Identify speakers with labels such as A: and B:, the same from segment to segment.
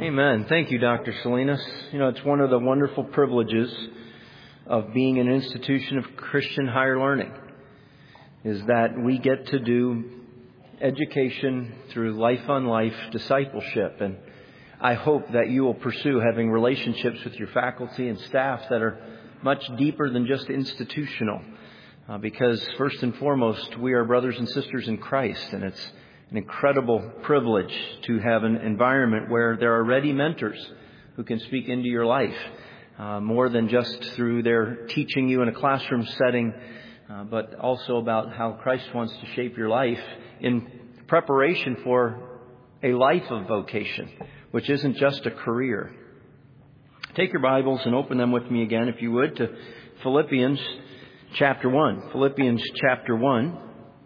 A: Amen. Thank you, Dr. Salinas. You know, it's one of the wonderful privileges of being an institution of Christian higher learning is that we get to do education through life-on-life discipleship. And I hope that you will pursue having relationships with your faculty and staff that are much deeper than just institutional. Because first and foremost, we are brothers and sisters in Christ, and it's an incredible privilege to have an environment where there are ready mentors who can speak into your life, more than just through their teaching you in a classroom setting, but also about how Christ wants to shape your life in preparation for a life of vocation, which isn't just a career. Take your Bibles and open them with me again, if you would, to Philippians chapter 1. Philippians chapter 1.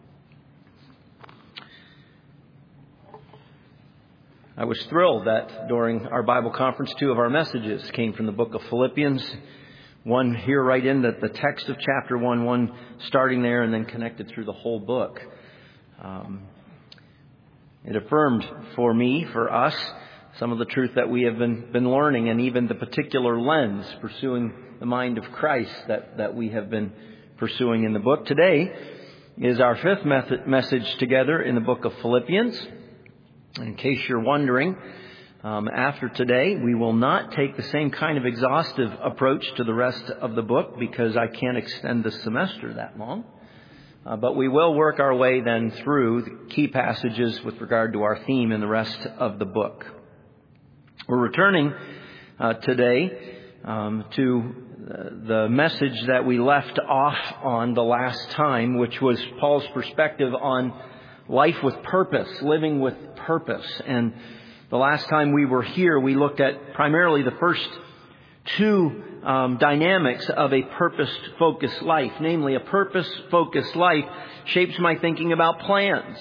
A: I was thrilled that during our Bible conference, 2 of our messages came from the book of Philippians. One here right in the text of chapter 1, one starting there and then connected through the whole book. It affirmed for me, for us, some of the truth that we have been learning, and even the particular lens, pursuing the mind of Christ that we have been pursuing in the book. Today is our 5th message together in the book of Philippians. In case you're wondering, after today, we will not take the same kind of exhaustive approach to the rest of the book because I can't extend the semester that long. But we will work our way then through the key passages with regard to our theme in the rest of the book. We're returning today to the message that we left off on the last time, which was Paul's perspective on life with purpose, living with purpose. And the last time we were here, we looked at primarily the first 2 dynamics of a purpose-focused life. Namely, a purpose-focused life shapes my thinking about plans.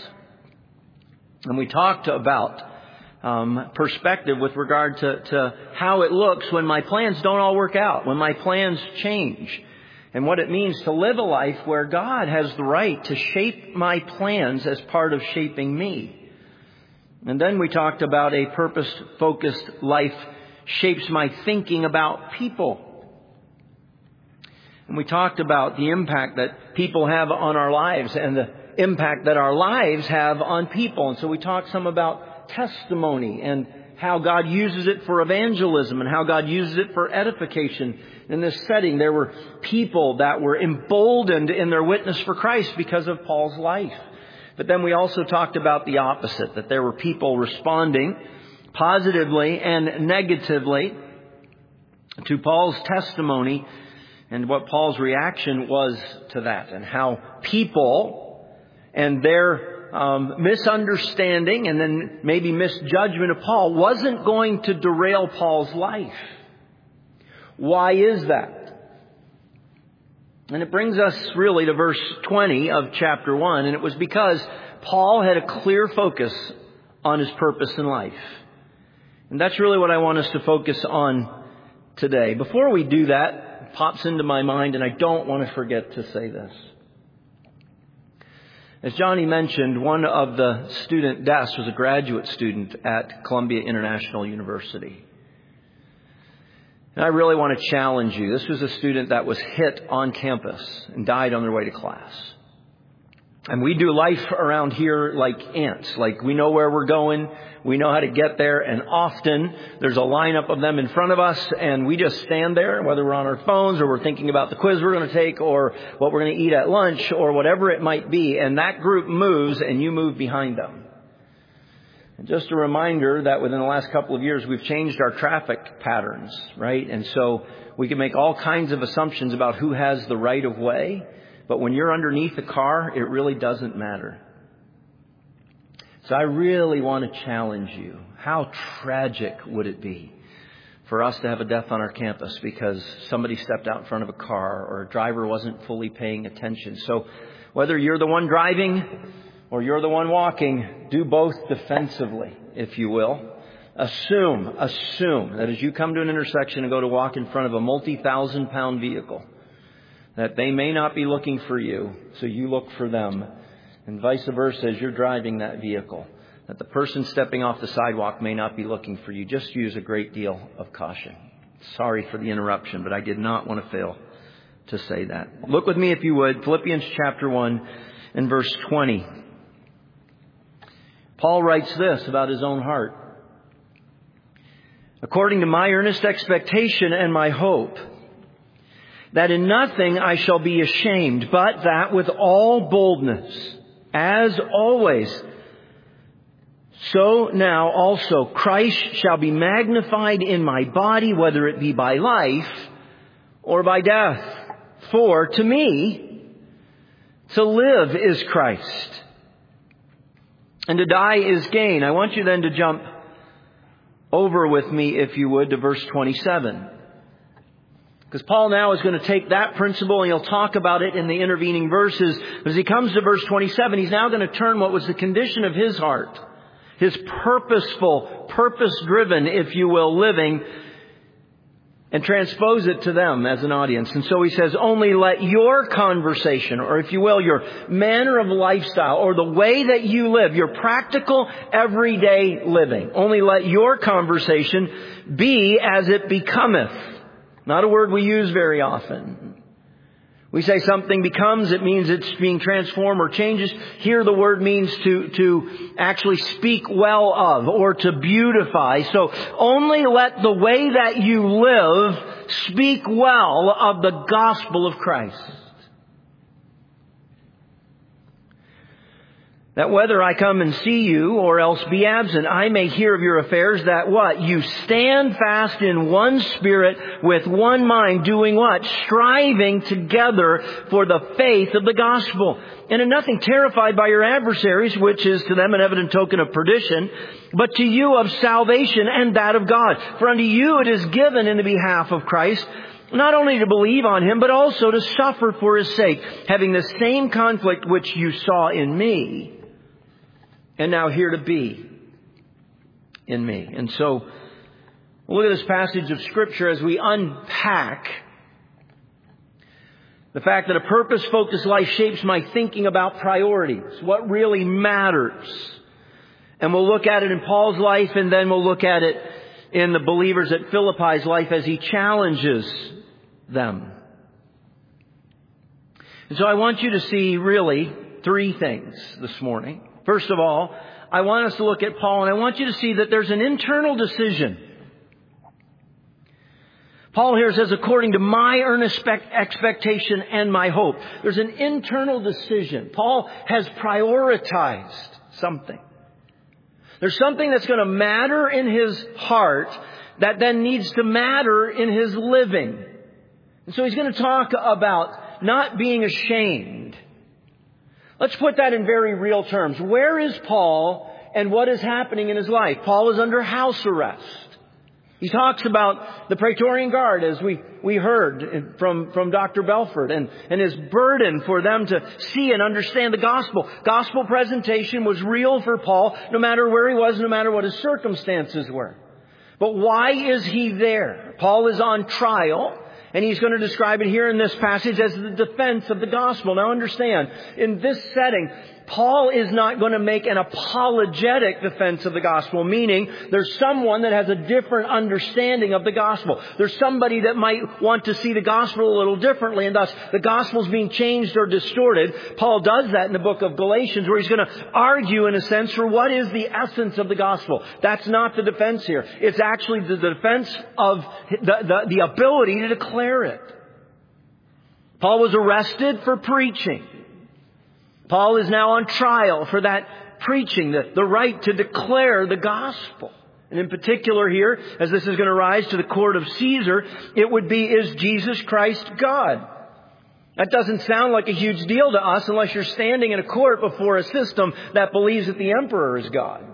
A: And we talked about perspective with regard to how it looks when my plans don't all work out, when my plans change. And what it means to live a life where God has the right to shape my plans as part of shaping me. And then we talked about a purpose-focused life shapes my thinking about people. And we talked about the impact that people have on our lives and the impact that our lives have on people. And so we talked some about testimony and how God uses it for evangelism and how God uses it for edification. In this setting, there were people that were emboldened in their witness for Christ because of Paul's life. But then we also talked about the opposite, that there were people responding positively and negatively to Paul's testimony and what Paul's reaction was to that, and how people and their misunderstanding and then maybe misjudgment of Paul wasn't going to derail Paul's life. Why is that? And it brings us really to verse 20 of chapter 1. And it was because Paul had a clear focus on his purpose in life. And that's really what I want us to focus on today. Before we do that, it pops into my mind, and I don't want to forget to say this. As Johnny mentioned, one of the student deaths was a graduate student at Columbia International University. And I really want to challenge you. This was a student that was hit on campus and died on their way to class. And we do life around here like ants. Like, we know where we're going. We know how to get there. And often there's a lineup of them in front of us, and we just stand there, whether we're on our phones or we're thinking about the quiz we're going to take or what we're going to eat at lunch or whatever it might be. And that group moves and you move behind them. And just a reminder that within the last couple of years, we've changed our traffic patterns, right? And so we can make all kinds of assumptions about who has the right of way. But when you're underneath the car, it really doesn't matter. So I really want to challenge you. How tragic would it be for us to have a death on our campus because somebody stepped out in front of a car or a driver wasn't fully paying attention? So whether you're the one driving or you're the one walking, do both defensively, if you will. Assume that as you come to an intersection and go to walk in front of a multi-thousand-pound vehicle, that they may not be looking for you, so you look for them. And vice versa, as you're driving that vehicle, that the person stepping off the sidewalk may not be looking for you. Just use a great deal of caution. Sorry for the interruption, but I did not want to fail to say that. Look with me, if you would, Philippians chapter 1 and verse 20. Paul writes this about his own heart. According to my earnest expectation and my hope, that in nothing I shall be ashamed, but that with all boldness, as always, so now also Christ shall be magnified in my body, whether it be by life or by death. For to me, to live is Christ, and to die is gain. I want you then to jump over with me, if you would, to verse 27. Because Paul now is going to take that principle and he'll talk about it in the intervening verses. But as he comes to verse 27, he's now going to turn what was the condition of his heart, his purposeful, purpose-driven, if you will, living, and transpose it to them as an audience. And so he says, only let your conversation, or if you will, your manner of lifestyle, or the way that you live, your practical, everyday living, only let your conversation be as it becometh. Not a word we use very often. We say something becomes, it means it's being transformed or changes. Here the word means to actually speak well of or to beautify. So only let the way that you live speak well of the gospel of Christ. That whether I come and see you or else be absent, I may hear of your affairs, that what? You stand fast in one spirit with one mind, doing what? Striving together for the faith of the gospel. And in nothing terrified by your adversaries, which is to them an evident token of perdition, but to you of salvation and that of God. For unto you it is given in the behalf of Christ, not only to believe on Him, but also to suffer for His sake, having the same conflict which you saw in me, and now here to be in me. And so, look at this passage of Scripture as we unpack the fact that a purpose-focused life shapes my thinking about priorities, what really matters. And we'll look at it in Paul's life, and then we'll look at it in the believers at Philippi's life as he challenges them. And so I want you to see really three things this morning. First of all, I want us to look at Paul, and I want you to see that there's an internal decision. Paul here says, according to my earnest expectation and my hope. There's an internal decision. Paul has prioritized something. There's something that's going to matter in his heart that then needs to matter in his living. And so he's going to talk about not being ashamed. Let's put that in very real terms. Where is Paul and what is happening in his life? Paul is under house arrest. He talks about the Praetorian Guard, as we heard from Dr. Belford, and his burden for them to see and understand the gospel. Gospel presentation was real for Paul, no matter where he was, no matter what his circumstances were. But why is he there? Paul is on trial. And he's going to describe it here in this passage as the defense of the gospel. Now understand, in this setting, Paul is not going to make an apologetic defense of the gospel, meaning there's someone that has a different understanding of the gospel. There's somebody that might want to see the gospel a little differently, and thus the gospel's being changed or distorted. Paul does that in the book of Galatians, where he's going to argue, in a sense, for what is the essence of the gospel. That's not the defense here. It's actually the defense of the ability to declare it. Paul was arrested for preaching. Paul is now on trial for that preaching, the right to declare the gospel. And in particular here, as this is going to rise to the court of Caesar, it would be, is Jesus Christ God? That doesn't sound like a huge deal to us unless you're standing in a court before a system that believes that the emperor is God.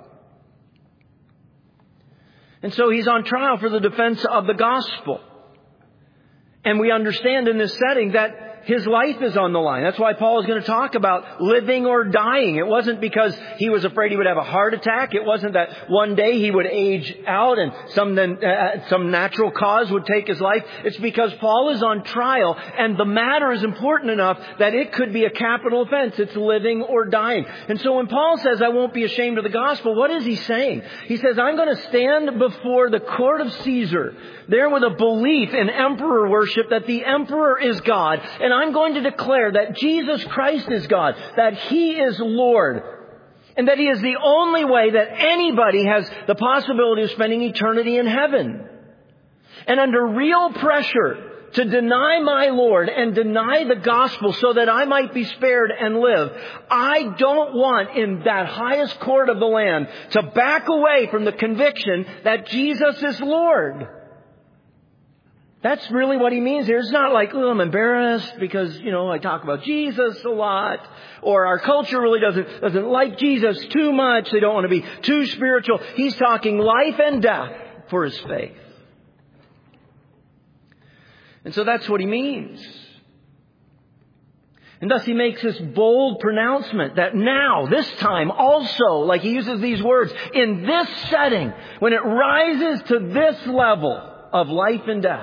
A: And so he's on trial for the defense of the gospel. And we understand in this setting that his life is on the line. That's why Paul is going to talk about living or dying. It wasn't because he was afraid he would have a heart attack. It wasn't that one day he would age out and some natural cause would take his life. It's because Paul is on trial, and the matter is important enough that it could be a capital offense. It's living or dying. And so when Paul says, I won't be ashamed of the gospel, what is he saying? He says, I'm going to stand before the court of Caesar, there with a belief in emperor worship, that the emperor is God. And I'm going to declare that Jesus Christ is God, that He is Lord, and that He is the only way that anybody has the possibility of spending eternity in heaven. And under real pressure to deny my Lord and deny the gospel so that I might be spared and live, I don't want in that highest court of the land to back away from the conviction that Jesus is Lord. That's really what he means here. It's not like, I'm embarrassed because, I talk about Jesus a lot, or our culture really doesn't like Jesus too much. They don't want to be too spiritual. He's talking life and death for his faith. And so that's what he means. And thus he makes this bold pronouncement that now, this time also, like he uses these words, in this setting, when it rises to this level of life and death,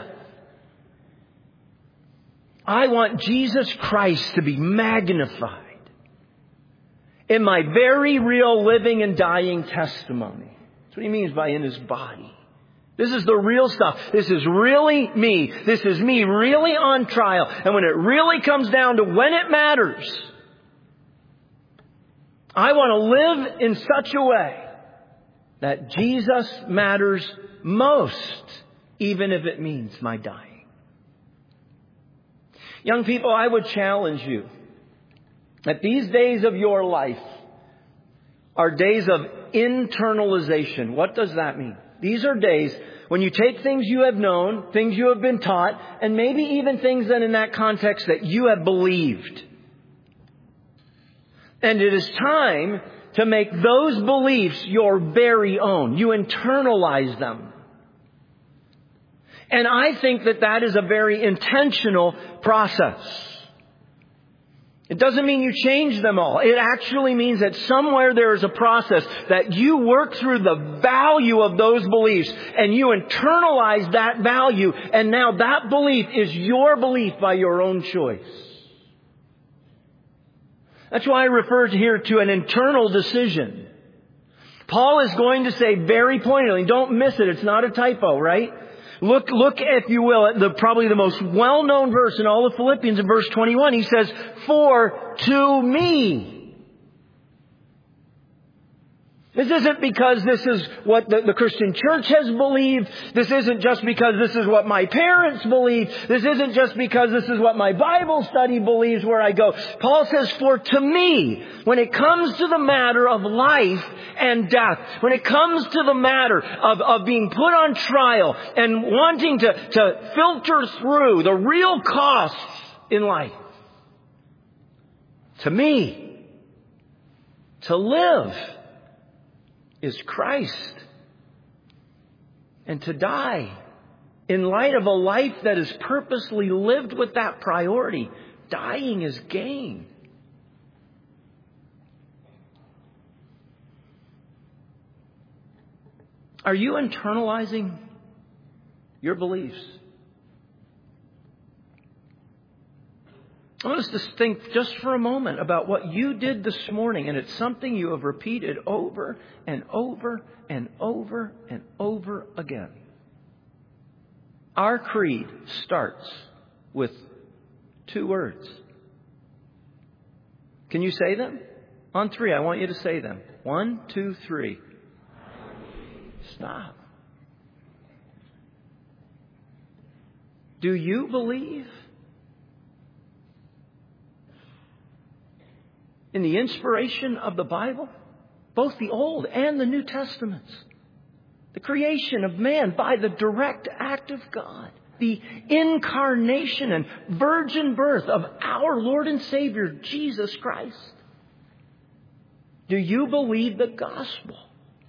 A: I want Jesus Christ to be magnified in my very real living and dying testimony. That's what he means by in his body. This is the real stuff. This is really me. This is me really on trial. And when it really comes down to when it matters, I want to live in such a way that Jesus matters most, even if it means my dying. Young people, I would challenge you that these days of your life are days of internalization. What does that mean? These are days when you take things you have known, things you have been taught, and maybe even things then in that context that you have believed. And it is time to make those beliefs your very own. You internalize them. And I think that is a very intentional process. It doesn't mean you change them all. It actually means that somewhere there is a process that you work through the value of those beliefs and you internalize that value, and now that belief is your belief by your own choice. That's why I refer here to an internal decision. Paul is going to say very pointedly, don't miss it, it's not a typo, right? Look, if you will, at probably the most well-known verse in all of Philippians in verse 21. He says, for to me. This isn't because this is what the Christian church has believed. This isn't just because this is what my parents believe. This isn't just because this is what my Bible study believes where I go. Paul says, for to me, when it comes to the matter of life and death, when it comes to the matter of being put on trial and wanting to filter through the real costs in life, to me, to live is Christ. And to die, in light of a life that is purposely lived with that priority, dying is gain. Are you internalizing your beliefs? I want us to think just for a moment about what you did this morning, and it's something you have repeated over and over and over and over again. Our creed starts with 2 words. Can you say them? On 3, I want you to say them. 1, 2, 3. Stop. Do you believe in the inspiration of the Bible, both the Old and the New Testaments? The creation of man by the direct act of God. The incarnation and virgin birth of our Lord and Savior, Jesus Christ. Do you believe the gospel?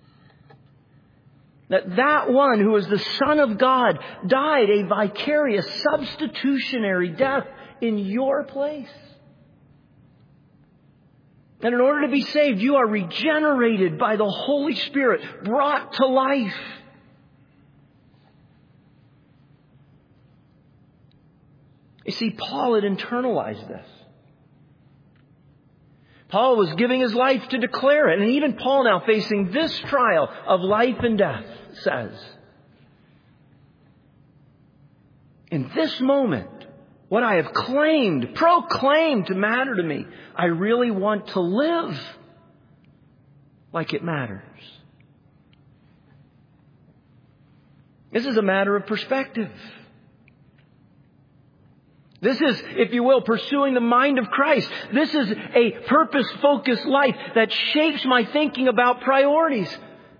A: That one who is the Son of God died a vicarious, substitutionary death in your place. And in order to be saved, you are regenerated by the Holy Spirit, brought to life. You see, Paul had internalized this. Paul was giving his life to declare it. And even Paul, now facing this trial of life and death, says, in this moment, what I have proclaimed to matter to me, I really want to live like it matters. This is a matter of perspective. This is, if you will, pursuing the mind of Christ. This is a purpose-focused life that shapes my thinking about priorities.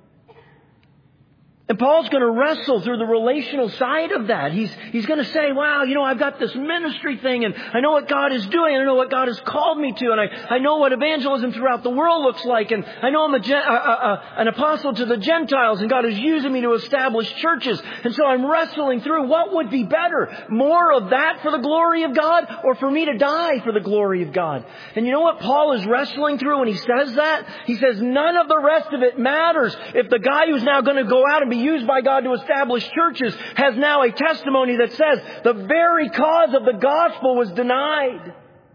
A: And Paul's going to wrestle through the relational side of that. He's going to say, wow, I've got this ministry thing, and I know what God is doing, and I know what God has called me to, and I know what evangelism throughout the world looks like, and I know I'm an apostle to the Gentiles, and God is using me to establish churches. And so I'm wrestling through what would be better, more of that for the glory of God, or for me to die for the glory of God. And you know what Paul is wrestling through when he says that? He says none of the rest of it matters if the guy who's now going to go out and be used by God to establish churches has now a testimony that says the very cause of the gospel was denied.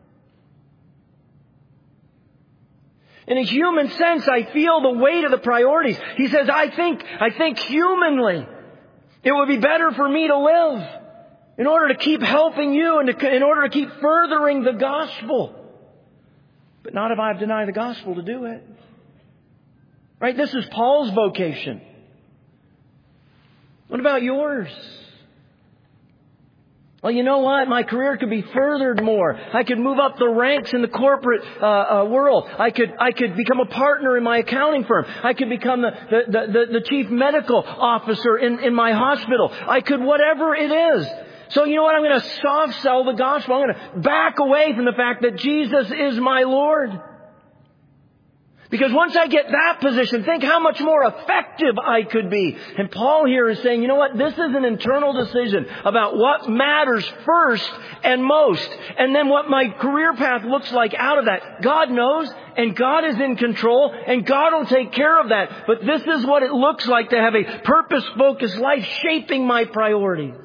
A: In a human sense, I feel the weight of the priorities. He says, I think humanly it would be better for me to live in order to keep helping you and in order to keep furthering the gospel. But not if I deny the gospel to do it. Right? This is Paul's vocation. What about yours? Well, you know what? My career could be furthered more. I could move up the ranks in the corporate world. I could become a partner in my accounting firm. I could become the chief medical officer in my hospital. I could whatever it is. So you know what? I'm going to soft sell the gospel. I'm going to back away from the fact that Jesus is my Lord. Because once I get that position, think how much more effective I could be. And Paul here is saying, you know what? This is an internal decision about what matters first and most. And then what my career path looks like out of that. God knows, and God is in control, and God will take care of that. But this is what it looks like to have a purpose-focused life shaping my priorities.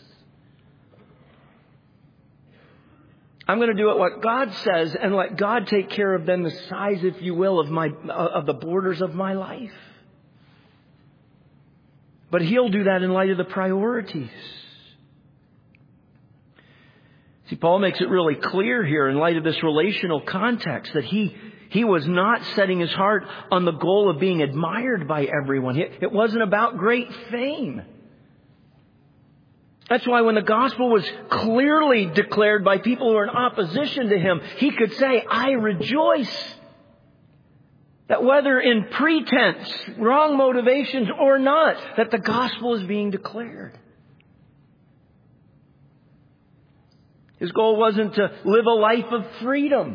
A: I'm going to do it what God says and let God take care of then the size, if you will, of the borders of my life. But He'll do that in light of the priorities. See, Paul makes it really clear here in light of this relational context that he was not setting his heart on the goal of being admired by everyone. It wasn't about great fame. That's why when the gospel was clearly declared by people who were in opposition to him, he could say, I rejoice that whether in pretense, wrong motivations or not, that the gospel is being declared. His goal wasn't to live a life of freedom.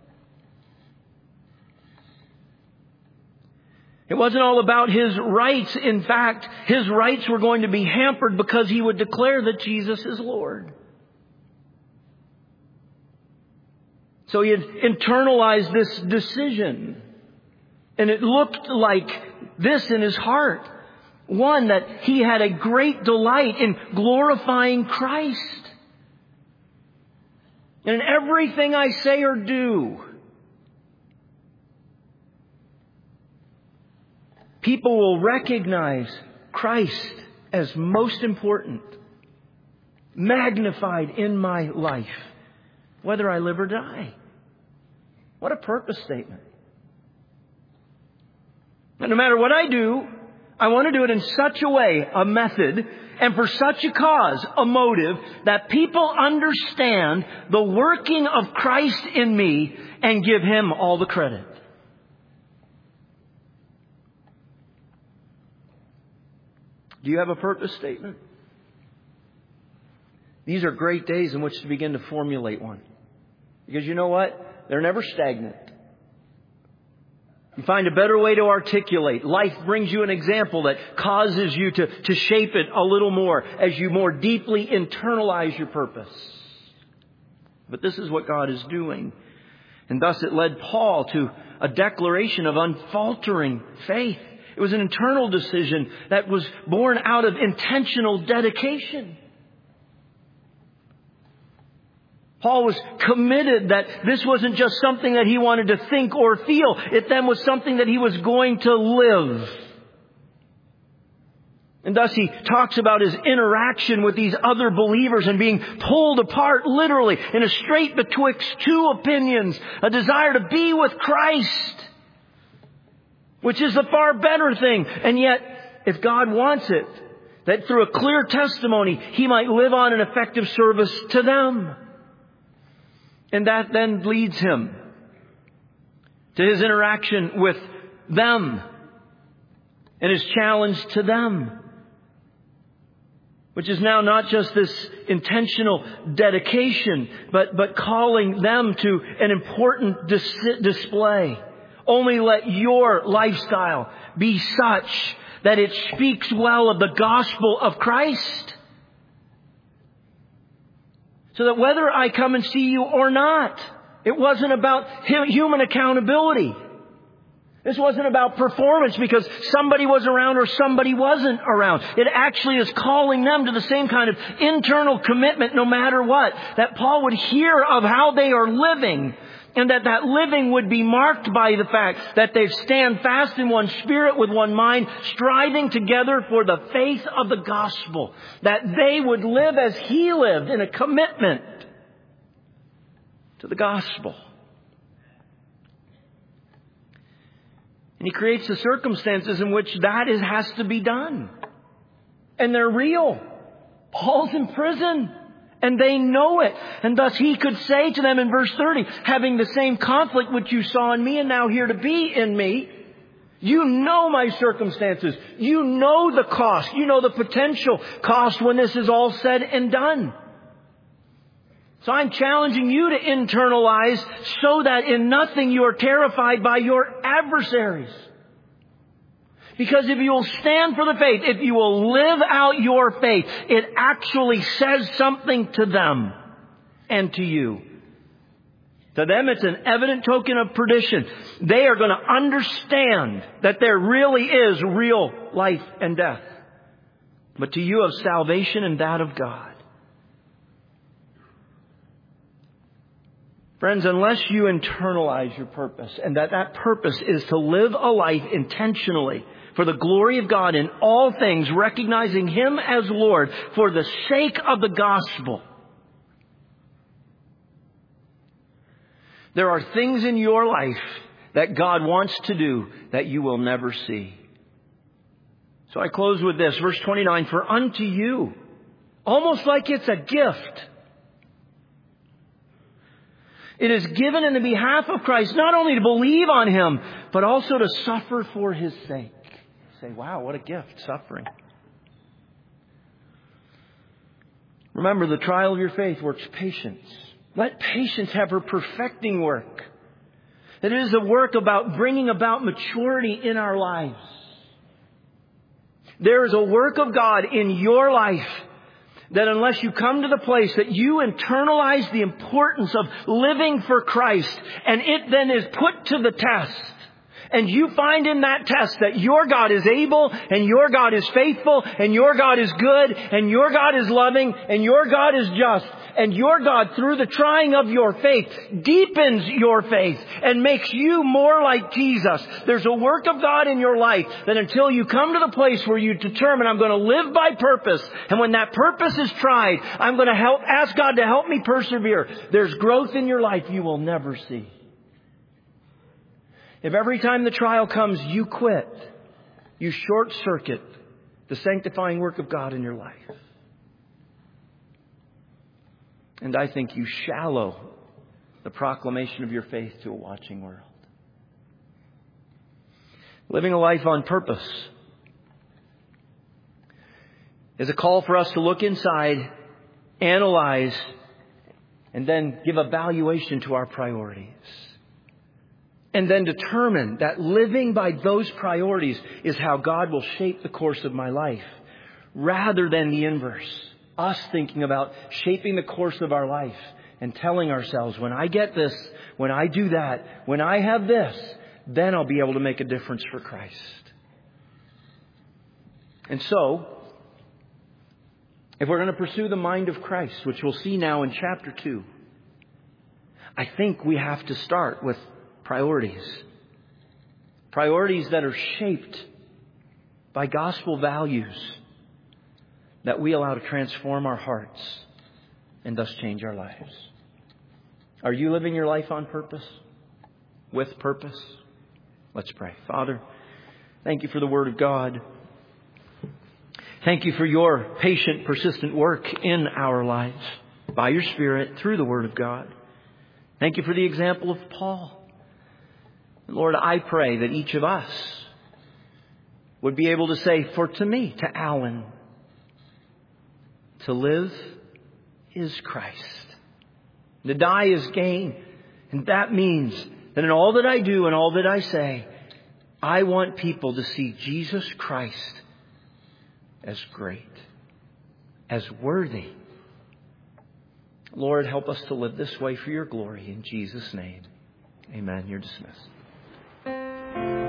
A: It wasn't all about his rights. In fact, his rights were going to be hampered because he would declare that Jesus is Lord. So he had internalized this decision. And it looked like this in his heart. One, that he had a great delight in glorifying Christ. And in everything I say or do, people will recognize Christ as most important, magnified in my life, whether I live or die. What a purpose statement. And no matter what I do, I want to do it in such a way, a method, and for such a cause, a motive, that people understand the working of Christ in me and give Him all the credit. Do you have a purpose statement? These are great days in which to begin to formulate one. Because you know what? They're never stagnant. You find a better way to articulate. Life brings you an example that causes you to shape it a little more as you more deeply internalize your purpose. But this is what God is doing. And thus it led Paul to a declaration of unfaltering faith. It was an internal decision that was born out of intentional dedication. Paul was committed that this wasn't just something that he wanted to think or feel. It then was something that he was going to live. And thus he talks about his interaction with these other believers and being pulled apart literally in a strait betwixt two opinions, a desire to be with Christ, which is the far better thing. And yet, if God wants it, that through a clear testimony, He might live on an effective service to them. And that then leads him to his interaction with them and his challenge to them, which is now not just this intentional dedication, but calling them to an important display. Only let your lifestyle be such that it speaks well of the gospel of Christ. So that whether I come and see you or not, it wasn't about human accountability. This wasn't about performance because somebody was around or somebody wasn't around. It actually is calling them to the same kind of internal commitment no matter what. That Paul would hear of how they are living, and that living would be marked by the fact that they stand fast in one spirit with one mind, striving together for the faith of the gospel. That they would live as he lived in a commitment to the gospel. And he creates the circumstances in which that has to be done. And they're real. Paul's in prison. And they know it. And thus he could say to them in verse 30, having the same conflict which you saw in me and now here to be in me, you know my circumstances. You know the cost. You know the potential cost when this is all said and done. So I'm challenging you to internalize so that in nothing you are terrified by your adversaries. Because if you will stand for the faith, if you will live out your faith, it actually says something to them and to you. To them, it's an evident token of perdition. They are going to understand that there really is real life and death. But to you of salvation and that of God. Friends, unless you internalize your purpose, and that purpose is to live a life intentionally for the glory of God in all things, recognizing Him as Lord for the sake of the gospel, there are things in your life that God wants to do that you will never see. So I close with this, verse 29, for unto you, almost like it's a gift, it is given in the behalf of Christ, not only to believe on Him, but also to suffer for His sake. You say, wow, what a gift, suffering. Remember, the trial of your faith works patience. Let patience have her perfecting work. It is a work about bringing about maturity in our lives. There is a work of God in your life that unless you come to the place that you internalize the importance of living for Christ, and it then is put to the test, and you find in that test that your God is able, and your God is faithful, and your God is good, and your God is loving, and your God is just, and your God, through the trying of your faith, deepens your faith and makes you more like Jesus. There's a work of God in your life that until you come to the place where you determine, I'm going to live by purpose, and when that purpose is tried, I'm going to ask God to help me persevere. There's growth in your life you will never see. If every time the trial comes, you quit, you short circuit the sanctifying work of God in your life. And I think you shallow the proclamation of your faith to a watching world. Living a life on purpose is a call for us to look inside, analyze, and then give evaluation to our priorities. And then determine that living by those priorities is how God will shape the course of my life, rather than the inverse. Us thinking about shaping the course of our life and telling ourselves, when I get this, when I do that, when I have this, then I'll be able to make a difference for Christ. And so, if we're going to pursue the mind of Christ, which we'll see now in chapter 2, I think we have to start with priorities. Priorities that are shaped by gospel values that we allow to transform our hearts and thus change our lives. Are you living your life on purpose? With purpose? Let's pray. Father, thank you for the Word of God. Thank you for your patient, persistent work in our lives by your Spirit through the Word of God. Thank you for the example of Paul. Lord, I pray that each of us would be able to say, for to me, to Alan, to live is Christ. To die is gain. And that means that in all that I do and all that I say, I want people to see Jesus Christ as great, as worthy. Lord, help us to live this way for your glory. In Jesus' name, amen. You're dismissed.